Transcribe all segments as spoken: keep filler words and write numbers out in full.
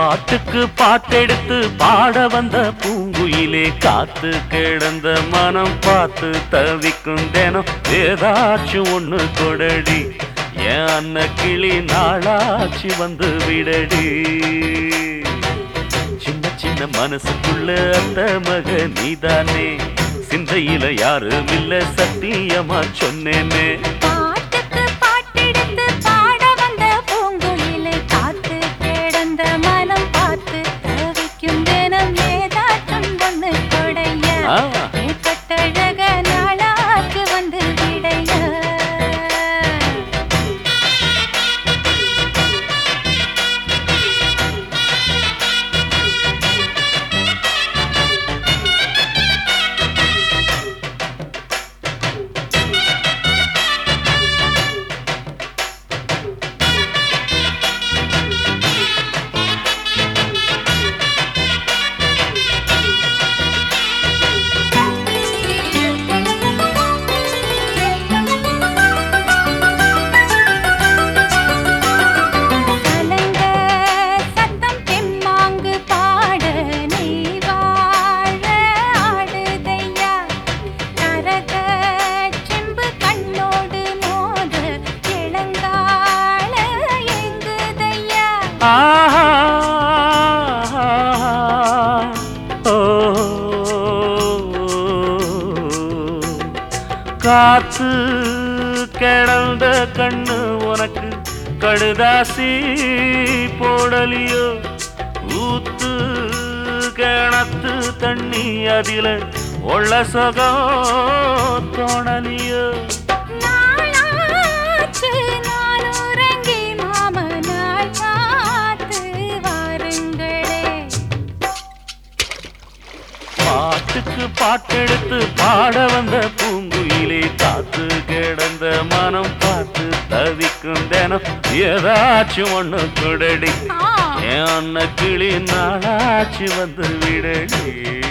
பாட்டுக்கு பாட்டெடுத்து பாட வந்த பூங்குயிலே காத்து கிடந்த மனம் பார்த்து தவிக்கும் தினம் ஏதாச்சும் ஒண்ணு கொடடி என் அன்ன கிளி நாளாச்சு வந்து விடடி சின்ன சின்ன மனசுக்குள்ள அந்த மக நீதானே சிந்தையில யாரும் இல்ல சத்தியமா சொன்னேனே காத்து கிடந்த கண்ணு உனக்கு கடுதாசி போடலியோ ஊத்து கிணத்து தண்ணி அதில உள்ள சுகம் தோணலியோ பாட்டுக்கு பாட்டெடுத்து பாட வந்த பூங்குயிலே காத்து கிடந்த மனம் பார்த்து தவிக்கும் தினம் ஏதாச்சும் ஒண்ணு கொடடி என் அன்ன கிளி நாளாச்சு வந்து விடடி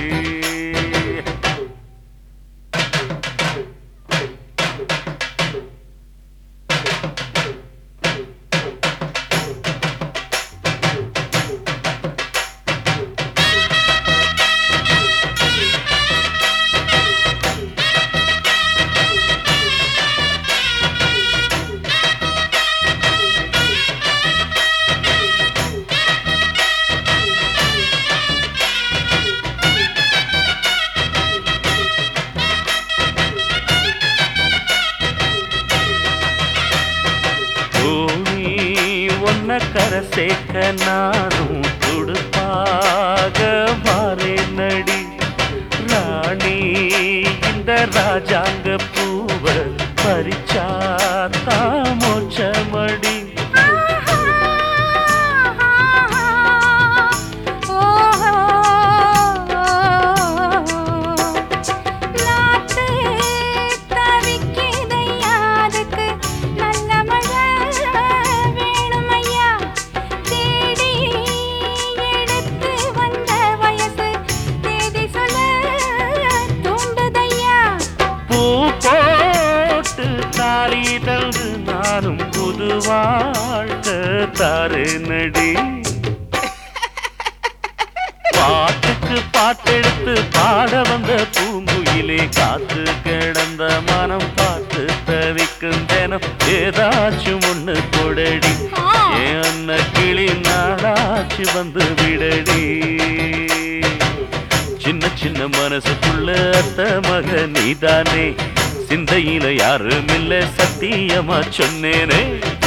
கரை சேர்க்க நானும் துடுப்பாக மாறே நடி ராணி இந்த ராஜாங்க பூவ பறிச்சாத்தா மோட்சமடி நானும் புது வாழ்க்கை தாரு நடி பாட்டுக்கு பாட்டெடுத்து பாட வந்த பூங்குயிலே காத்து கிடந்த மனம் பார்த்து தவிக்கும் தினம் ஏதாச்சும் ஒண்ணு கொடடி என் அன்ன கிளி நாளாச்சு வந்து விடடி சின்ன சின்ன மனசுக்குள்ள அத்த மக நீதானே சிந்தையில யாரும் இல்ல சத்தியமா சொன்னேனே